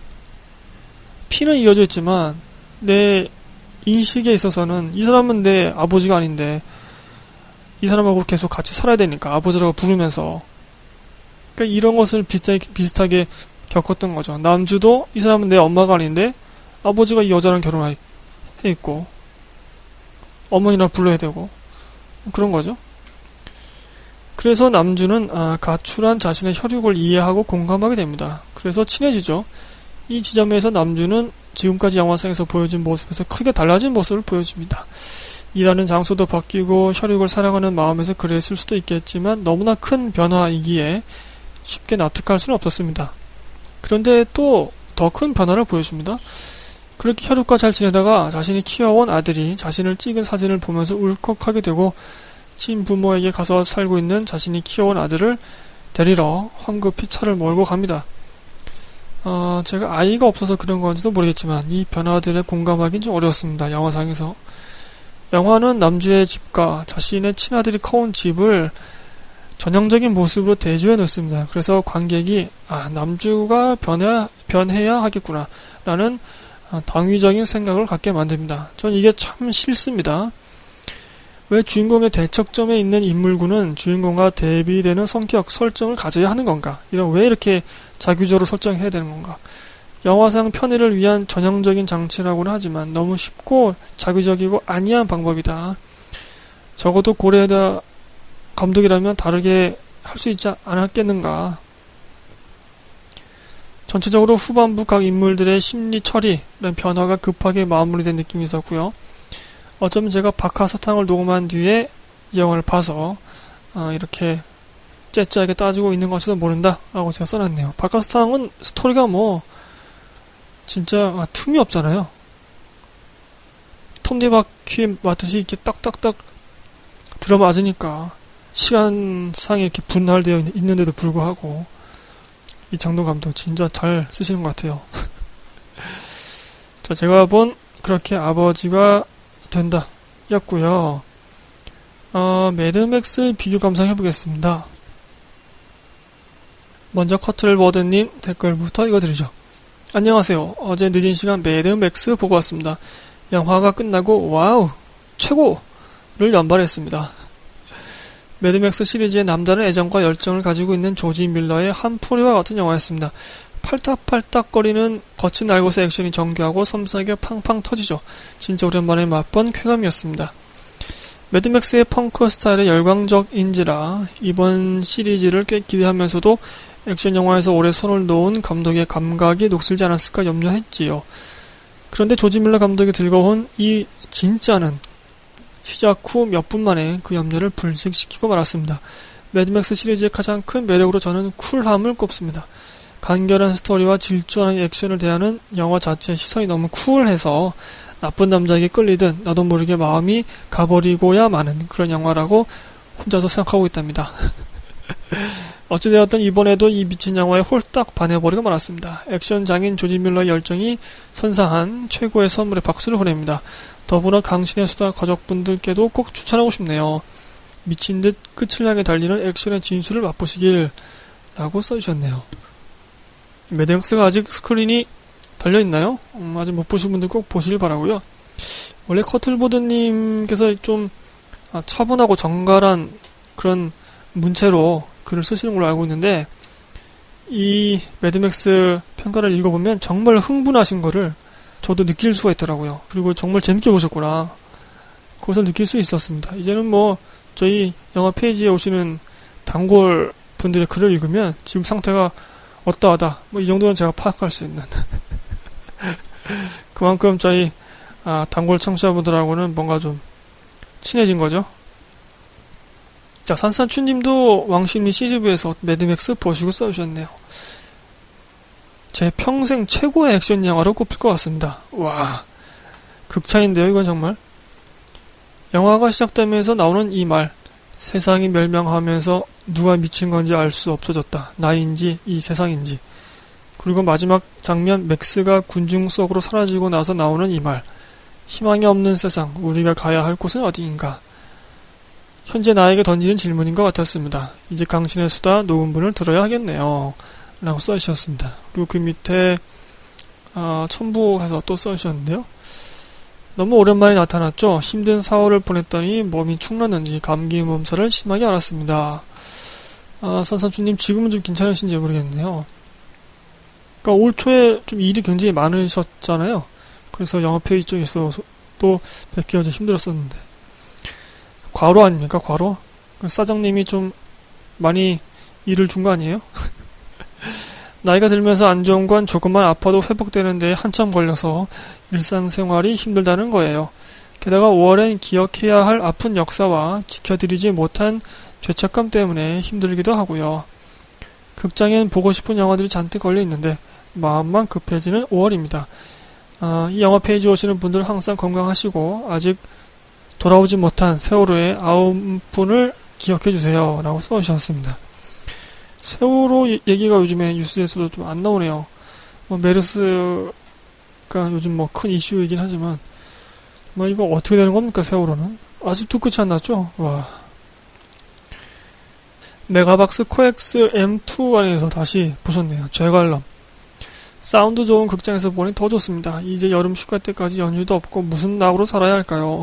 피는 이어져 있지만 내 인식에 있어서는 이 사람은 내 아버지가 아닌데 이 사람하고 계속 같이 살아야 되니까 아버지라고 부르면서 그러니까 이런 것을 비슷하게, 비슷하게 겪었던 거죠. 남주도 이 사람은 내 엄마가 아닌데 아버지가 이 여자랑 결혼해 있고 어머니라 불러야 되고 그런 거죠. 그래서 남주는 아, 가출한 자신의 혈육을 이해하고 공감하게 됩니다. 그래서 친해지죠. 이 지점에서 남주는 지금까지 영화상에서 보여준 모습에서 크게 달라진 모습을 보여줍니다. 일하는 장소도 바뀌고 혈육을 사랑하는 마음에서 그랬을 수도 있겠지만 너무나 큰 변화이기에 쉽게 납득할 수는 없었습니다. 그런데 또 더 큰 변화를 보여줍니다. 그렇게 혈육과 잘 지내다가 자신이 키워온 아들이 자신을 찍은 사진을 보면서 울컥하게 되고 친부모에게 가서 살고 있는 자신이 키워온 아들을 데리러 황급히 차를 몰고 갑니다. 어, 제가 아이가 없어서 그런 건지도 모르겠지만 이 변화들에 공감하기는 좀 어려웠습니다. 영화상에서. 영화는 남주의 집과 자신의 친아들이 커온 집을 전형적인 모습으로 대조해 놓습니다. 그래서 관객이 아 남주가 변해, 변해야 하겠구나 라는 당위적인 생각을 갖게 만듭니다. 전 이게 참 싫습니다. 왜 주인공의 대척점에 있는 인물군은 주인공과 대비되는 성격, 설정을 가져야 하는 건가? 이런 왜 이렇게 자규적으로 설정해야 되는 건가? 영화상 편의를 위한 전형적인 장치라고는 하지만 너무 쉽고 자규적이고 안이한 방법이다. 적어도 고레에다 감독이라면 다르게 할 수 있지 않았겠는가. 전체적으로 후반부 각 인물들의 심리 처리, 이런 변화가 급하게 마무리된 느낌이 있었고요. 어쩌면 제가 박하사탕을 녹음한 뒤에 이 영화를 봐서 어, 이렇게 째째하게 따지고 있는 것일지도 모른다 라고 제가 써놨네요. 박하사탕은 스토리가 뭐 진짜 아, 틈이 없잖아요. 톱니바퀴 맞듯이 이렇게 딱딱딱 들어맞으니까 시간상에 이렇게 분할되어 있는데도 불구하고 이 장동 감독 진짜 잘 쓰시는 것 같아요. 자, 제가 본 그렇게 아버지가 된다 였고요. 어, 매드맥스 비교 감상 해보겠습니다. 먼저 커틀버드님 댓글부터 읽어드리죠. 안녕하세요. 어제 늦은 시간 매드맥스 보고 왔습니다. 영화가 끝나고 와우 최고를 연발했습니다. 매드맥스 시리즈에 남다른 애정과 열정을 가지고 있는 조지 밀러의 한 풀이와 같은 영화였습니다. 팔딱팔딱거리는 거친 날것의 액션이 정교하고 섬세하게 팡팡 터지죠. 진짜 오랜만에 맛본 쾌감이었습니다. 매드맥스의 펑크 스타일의 열광적인지라 이번 시리즈를 꽤 기대하면서도 액션 영화에서 오래 손을 놓은 감독의 감각이 녹슬지 않았을까 염려했지요. 그런데 조지 밀러 감독이 들고온 이 진짜는 시작 후 몇 분 만에 그 염려를 불식시키고 말았습니다. 매드맥스 시리즈의 가장 큰 매력으로 저는 쿨함을 꼽습니다. 간결한 스토리와 질주하는 액션을 대하는 영화 자체의 시선이 너무 쿨해서 나쁜 남자에게 끌리듯 나도 모르게 마음이 가버리고야 마는 그런 영화라고 혼자서 생각하고 있답니다. 어찌되었든 이번에도 이 미친 영화에 홀딱 반해버리고 말았습니다. 액션 장인 조지 밀러의 열정이 선사한 최고의 선물에 박수를 보냅니다. 더불어 강신의 수다 가족분들께도 꼭 추천하고 싶네요. 미친듯 끝을 향해 달리는 액션의 진수를 맛보시길 라고 써주셨네요. 매드맥스가 아직 스크린이 달려있나요? 음, 아직 못 보신 분들 꼭 보시길 바라고요. 원래 커틀보드님께서 좀 아, 차분하고 정갈한 그런 문체로 글을 쓰시는 걸로 알고 있는데 이 매드맥스 평가를 읽어보면 정말 흥분하신 거를 저도 느낄 수가 있더라고요. 그리고 정말 재밌게 보셨구나. 그것을 느낄 수 있었습니다. 이제는 뭐 저희 영화 페이지에 오시는 단골 분들의 글을 읽으면 지금 상태가 어떠하다 뭐 이 정도는 제가 파악할 수 있는 그만큼 저희 아, 단골 청취자분들하고는 뭔가 좀 친해진 거죠. 자, 산산추님도 왕십리 시즈부에서 매드맥스 보시고 써주셨네요. 제 평생 최고의 액션 영화로 꼽힐 것 같습니다. 와, 극찬인데요, 이건 정말. 영화가 시작되면서 나오는 이 말, 세상이 멸망하면서 누가 미친 건지 알 수 없어졌다. 나인지 이 세상인지. 그리고 마지막 장면, 맥스가 군중 속으로 사라지고 나서 나오는 이 말, 희망이 없는 세상, 우리가 가야 할 곳은 어디인가. 현재 나에게 던지는 질문인 것 같았습니다. 이제 강신의 수다 녹음분을 들어야 하겠네요. 라고 써주셨습니다. 그리고 그 밑에 아, 첨부해서 또 써주셨는데요. 너무 오랜만에 나타났죠. 힘든 사월을 보냈더니 몸이 축났는지 감기 몸살을 심하게 앓았습니다. 아, 산산주님 지금은 좀 괜찮으신지 모르겠네요. 그러니까 올 초에 좀 일이 굉장히 많으셨잖아요. 그래서 영화 페이지 쪽에서 또 뵙기가 좀 힘들었었는데 과로 아닙니까? 과로? 사장님이 좀 많이 일을 준 거 아니에요? 나이가 들면서 안 좋은 건 조금만 아파도 회복되는데 한참 걸려서 일상생활이 힘들다는 거예요. 게다가 오월엔 기억해야 할 아픈 역사와 지켜드리지 못한 죄책감 때문에 힘들기도 하고요. 극장엔 보고 싶은 영화들이 잔뜩 걸려있는데 마음만 급해지는 오월입니다. 아, 이 영화 페이지 오시는 분들 항상 건강하시고 아직 돌아오지 못한 세월호의 아홉 분을 기억해주세요 라고 써주셨습니다. 세월호 얘기가 요즘에 뉴스에서도 좀 안 나오네요. 뭐 메르스가 요즘 뭐 큰 이슈이긴 하지만 뭐 이거 어떻게 되는 겁니까? 세월호는 아직도 끝이 안 났죠? 와. 메가박스 코엑스 엠 투 안에서 다시 보셨네요. 죄관람. 사운드 좋은 극장에서 보니 더 좋습니다. 이제 여름 휴가 때까지 연휴도 없고 무슨 낙으로 살아야 할까요?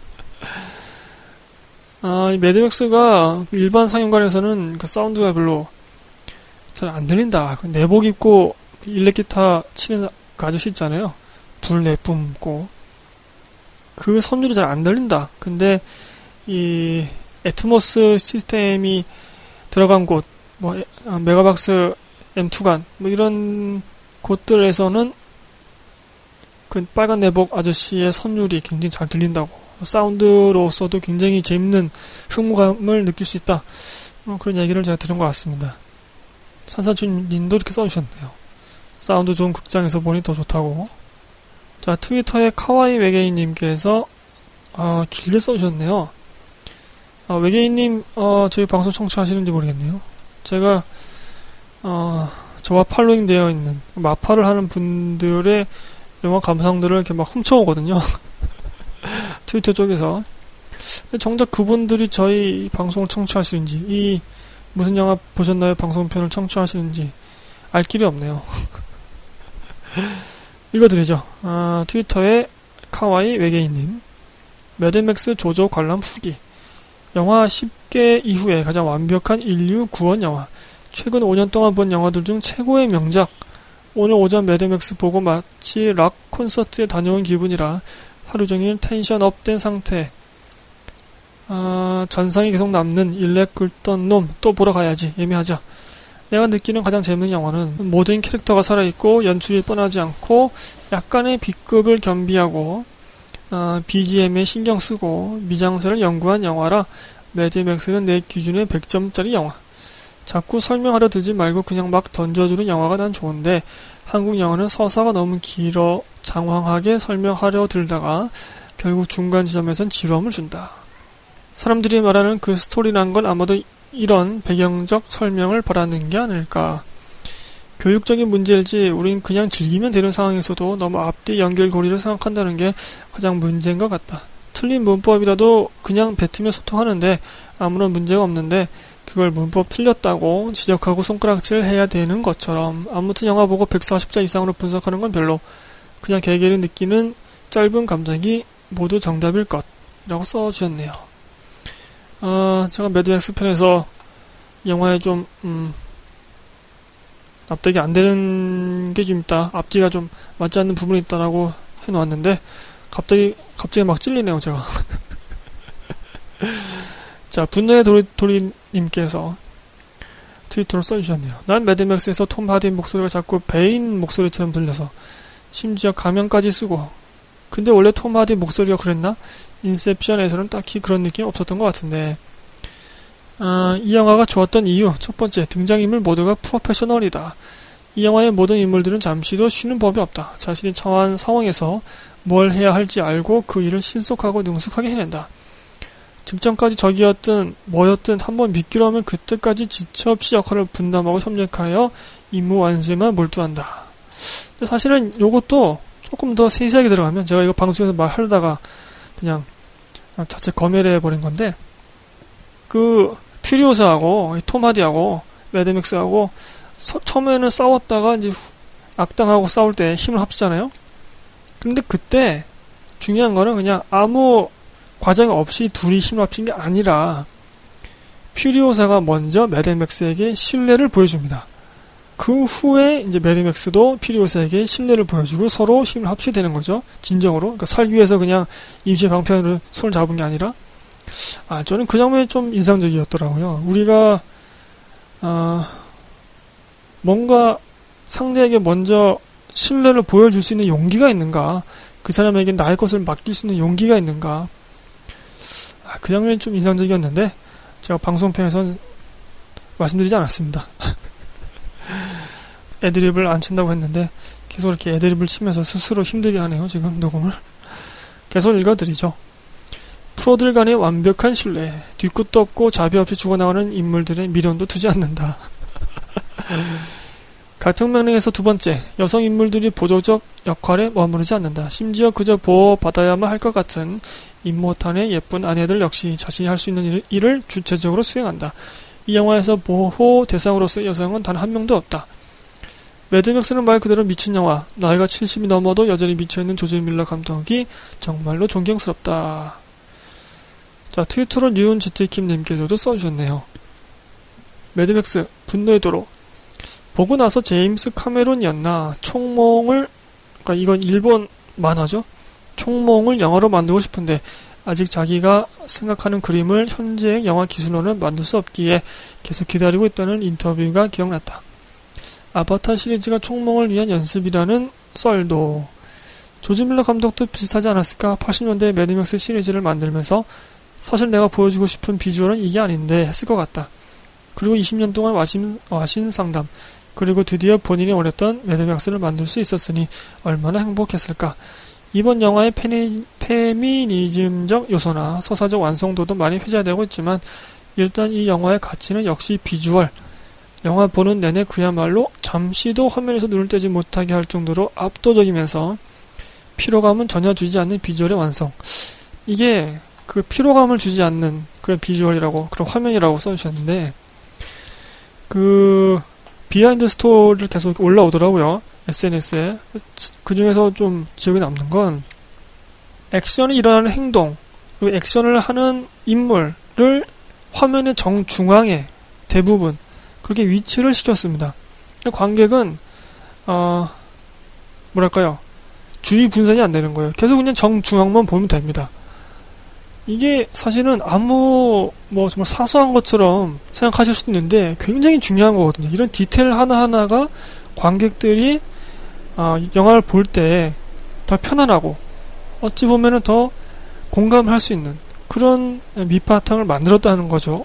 아, 이 매드맥스가 일반 상영관에서는 그 사운드가 별로 잘 안 들린다. 그 내복 입고 일렉 기타 치는 그 아저씨 있잖아요. 불 내뿜고 그 선율이 잘 안 들린다. 근데 이 애트모스 시스템이 들어간 곳, 뭐 메가박스 엠 투관 뭐 이런 곳들에서는 그 빨간 내복 아저씨의 선율이 굉장히 잘 들린다고. 사운드로서도 굉장히 재밌는 흥무감을 느낄 수 있다. 어, 그런 얘기를 제가 들은 것 같습니다. 산사춘님도 이렇게 써주셨네요. 사운드 좋은 극장에서 보니 더 좋다고. 자, 트위터에 카와이 외계인님께서 어, 길게 써주셨네요. 어, 외계인님 어, 저희 방송 청취하시는지 모르겠네요. 제가 어, 저와 팔로잉 되어 있는 마파를 하는 분들의 영화 감상들을 이렇게 막 훔쳐오거든요. 트위터 쪽에서. 근데 정작 그분들이 저희 방송을 청취하시는지, 이 무슨 영화 보셨나요? 방송편을 청취하시는지 알 길이 없네요. 읽어드리죠. 아, 트위터에 카와이 외계인님, 매드맥스 조조 관람 후기. 영화 십 개 이후에 가장 완벽한 인류 구원 영화. 최근 오 년 동안 본 영화들 중 최고의 명작. 오늘 오전 매드맥스 보고 마치 락 콘서트에 다녀온 기분이라 하루 종일 텐션 업된 상태. 아, 전상이 계속 남는 일렉 긁던 놈 또 보러 가야지. 예매하자. 내가 느끼는 가장 재밌는 영화는 모든 캐릭터가 살아있고 연출이 뻔하지 않고 약간의 B급을 겸비하고 어, 비지엠에 신경 쓰고 미장센을 연구한 영화라 매드맥스는 내 기준에 백 점짜리 영화. 자꾸 설명하려 들지 말고 그냥 막 던져주는 영화가 난 좋은데 한국 영화는 서사가 너무 길어 장황하게 설명하려 들다가 결국 중간 지점에선 지루함을 준다. 사람들이 말하는 그 스토리란 건 아마도 이런 배경적 설명을 바라는 게 아닐까. 교육적인 문제일지 우린 그냥 즐기면 되는 상황에서도 너무 앞뒤 연결고리를 생각한다는 게 가장 문제인 것 같다. 틀린 문법이라도 그냥 뱉으며 소통하는데 아무런 문제가 없는데 그걸 문법 틀렸다고 지적하고 손가락질 해야 되는 것처럼. 아무튼 영화 보고 백사십 자 이상으로 분석하는 건 별로. 그냥 개개인이 느끼는 짧은 감정이 모두 정답일 것이라고 써주셨네요. 어, 제가 매드맥스 편에서 영화에 좀 음, 납득이 안 되는 게 좀 있다. 앞뒤가 좀 맞지 않는 부분이 있다라고 해놓았는데 갑자기 갑자기 막 찔리네요, 제가. 자, 분노의 도리, 도리님께서 트위터로 써주셨네요. 난 매드맥스에서 톰 하디 목소리가 자꾸 베인 목소리처럼 들려서 심지어 가면까지 쓰고. 근데 원래 톰 하디 목소리가 그랬나? 인셉션에서는 딱히 그런 느낌이 없었던 것 같은데. 어, 이 영화가 좋았던 이유. 첫 번째, 등장인물 모두가 프로페셔널이다. 이 영화의 모든 인물들은 잠시도 쉬는 법이 없다. 자신이 처한 상황에서 뭘 해야 할지 알고 그 일을 신속하고 능숙하게 해낸다. 직전까지 적이었든 뭐였든 한번 믿기로 하면 그때까지 지체 없이 역할을 분담하고 협력하여 임무 완수에만 몰두한다. 근데 사실은 요것도 조금 더 세세하게 들어가면, 제가 이거 방송에서 말하려다가 그냥 자체 검열을 해버린 건데, 그 퓨리오사하고 톰 하디하고 매드맥스하고 서, 처음에는 싸웠다가 이제 악당하고 싸울 때 힘을 합치잖아요. 근데 그때 중요한 거는 그냥 아무 과정 없이 둘이 힘을 합친 게 아니라 퓨리오사가 먼저 매드맥스에게 신뢰를 보여줍니다. 그 후에 이제 매드맥스도 퓨리오사에게 신뢰를 보여주고 서로 힘을 합치게 되는 거죠. 진정으로. 그러니까 살기 위해서 그냥 임시 방편으로 손을 잡은 게 아니라. 아, 저는 그 장면이 좀 인상적이었더라고요. 우리가 어, 뭔가 상대에게 먼저 신뢰를 보여줄 수 있는 용기가 있는가, 그 사람에게 나의 것을 맡길 수 있는 용기가 있는가. 아, 그 장면이 좀 인상적이었는데 제가 방송편에서는 말씀드리지 않았습니다. 애드립을 안 친다고 했는데 계속 이렇게 애드립을 치면서 스스로 힘들게 하네요, 지금 녹음을. 계속 읽어드리죠. 프로들 간의 완벽한 신뢰, 뒤끝도 없고 자비 없이 죽어나가는 인물들의 미련도 두지 않는다. 같은 명령에서 두 번째, 여성 인물들이 보조적 역할에 머무르지 않는다. 심지어 그저 보호받아야만 할 것 같은 임모탄의 예쁜 아내들 역시 자신이 할 수 있는 일, 일을 주체적으로 수행한다. 이 영화에서 보호 대상으로서의 여성은 단 한 명도 없다. 매드맥스는 말 그대로 미친 영화. 나이가 칠십이 넘어도 여전히 미쳐있는 조지 밀러 감독이 정말로 존경스럽다. 자, 트위터로 뉴운지티킴님께서도 써주셨네요. 매드맥스 분노의 도로. 보고 나서 제임스 카메론이었나 총몽을, 그러니까 이건 일본 만화죠. 총몽을 영화로 만들고 싶은데 아직 자기가 생각하는 그림을 현재의 영화 기술로는 만들 수 없기에 계속 기다리고 있다는 인터뷰가 기억났다. 아바타 시리즈가 총몽을 위한 연습이라는 썰도. 조지 밀러 감독도 비슷하지 않았을까? 팔십 년대 매드맥스 시리즈를 만들면서 사실 내가 보여주고 싶은 비주얼은 이게 아닌데 했을 것 같다. 그리고 이십 년 동안 와신, 와신 상담, 그리고 드디어 본인이 원했던 매드맥스를 만들 수 있었으니 얼마나 행복했을까. 이번 영화의 페니, 페미니즘적 요소나 서사적 완성도도 많이 회자되고 있지만 일단 이 영화의 가치는 역시 비주얼. 영화 보는 내내 그야말로 잠시도 화면에서 눈을 떼지 못하게 할 정도로 압도적이면서 피로감은 전혀 주지 않는 비주얼의 완성. 이게 그 피로감을 주지 않는 그런 비주얼이라고, 그런 화면이라고 써주셨는데, 그 비하인드 스토리를 계속 올라오더라고요, 에스엔에스에. 그 중에서 좀 기억에 남는 건 액션이 일어나는 행동, 그리고 액션을 하는 인물을 화면의 정중앙에 대부분 그렇게 위치를 시켰습니다. 관객은 어, 뭐랄까요, 주의 분산이 안 되는 거예요. 계속 그냥 정중앙만 보면 됩니다. 이게 사실은 아무 뭐 정말 사소한 것처럼 생각하실 수도 있는데 굉장히 중요한 거거든요. 이런 디테일 하나하나가 관객들이 어, 영화를 볼 때 더 편안하고 어찌 보면은 더 공감할 수 있는 그런 밑바탕을 만들었다는 거죠.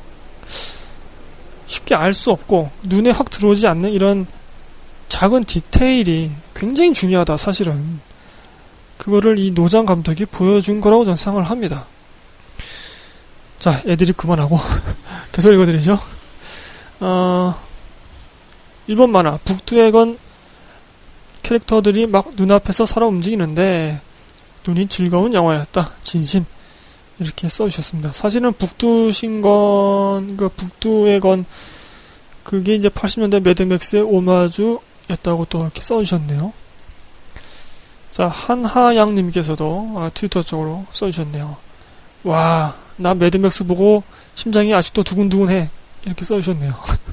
쉽게 알 수 없고 눈에 확 들어오지 않는 이런 작은 디테일이 굉장히 중요하다. 사실은 그거를 이 노장 감독이 보여준 거라고 저는 생각을 합니다. 자, 애드립 그만하고 계속 읽어드리죠. 어, 일본 만화 북두의건 캐릭터들이 막 눈앞에서 살아 움직이는데 눈이 즐거운 영화였다. 진심. 이렇게 써주셨습니다. 사실은 북두신건, 그 북두의건, 그게 이제 팔십 년대 매드맥스의 오마주였다고 또 이렇게 써주셨네요. 자, 한하양님께서도 아, 트위터 쪽으로 써주셨네요. 와, 나 매드맥스 보고 심장이 아직도 두근두근해. 이렇게 써주셨네요.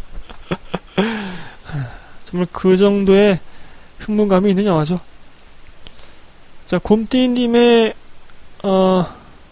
정말 그 정도의 흥분감이 있는 영화죠. 자, 곰띠님의 어,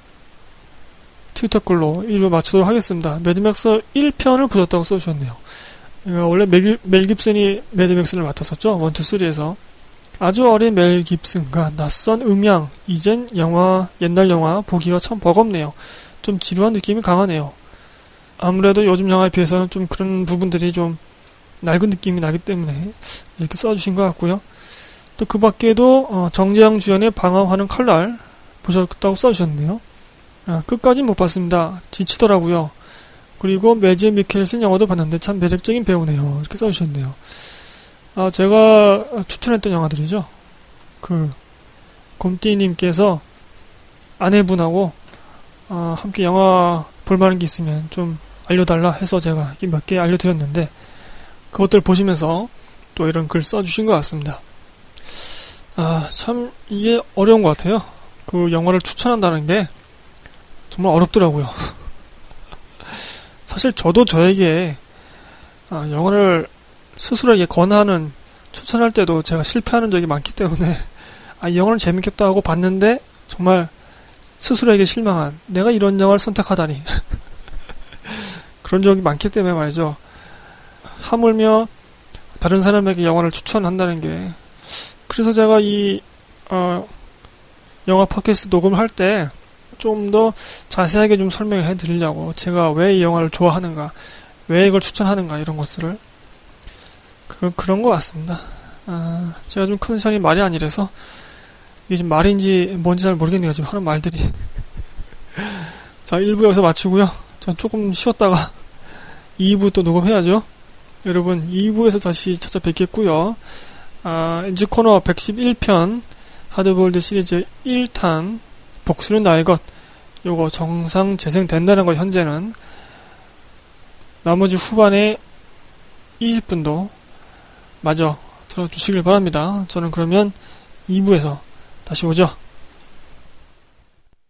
트위터 글로 일부 마치도록 하겠습니다. 매드맥스 일 편을 보셨다고 써주셨네요. 원래 멜, 멜 깁슨이 매드맥스를 맡았었죠. 일, 이, 삼에서. 아주 어린 멜 깁슨과 낯선 음향, 이젠 영화, 옛날 영화 보기가 참 버겁네요. 좀 지루한 느낌이 강하네요. 아무래도 요즘 영화에 비해서는 좀 그런 부분들이 좀 낡은 느낌이 나기 때문에 이렇게 써주신 것 같고요. 또 그 밖에도 어, 정재영 주연의 방황하는 칼날 보셨다고 써주셨네요. 아, 끝까지 못 봤습니다. 지치더라고요. 그리고 매즈 미켈슨 영화도 봤는데 참 매력적인 배우네요. 이렇게 써주셨네요. 아, 제가 추천했던 영화들이죠. 그 곰띠님께서 아내분하고 어, 함께 영화 볼만한 게 있으면 좀 알려달라 해서 제가 몇 개 알려드렸는데 그것들 보시면서 또 이런 글 써주신 것 같습니다. 아, 참 이게 어려운 것 같아요. 그 영화를 추천한다는 게 정말 어렵더라고요. 사실 저도 저에게 아, 영화를 스스로에게 권하는, 추천할 때도 제가 실패하는 적이 많기 때문에 아, 이 영화는 재밌겠다 하고 봤는데 정말 스스로에게 실망한, 내가 이런 영화를 선택하다니 그런 적이 많기 때문에 말이죠. 하물며 다른 사람에게 영화를 추천한다는 게, 그래서 제가 이 어, 영화 팟캐스트 녹음을 할 때 좀 더 자세하게 좀 설명을 해드리려고, 제가 왜 이 영화를 좋아하는가, 왜 이걸 추천하는가, 이런 것들을 그, 그런 것 같습니다. 아, 제가 좀 컨디션이 말이 아니라서 이게 지금 말인지 뭔지 잘 모르겠네요. 지금 하는 말들이. 자, 일 부 여기서 마치고요. 전 조금 쉬었다가 이 부 또 녹음해야죠. 여러분 이 부에서 다시 찾아뵙겠고요. 아, 엔지코너 백십일 편 하드보일드 시리즈 일 탄 복수는 나의 것, 요거 정상 재생된다는 거 현재는. 나머지 후반에 이십 분도 마저 들어주시길 바랍니다. 저는 그러면 이 부에서 다시 오죠.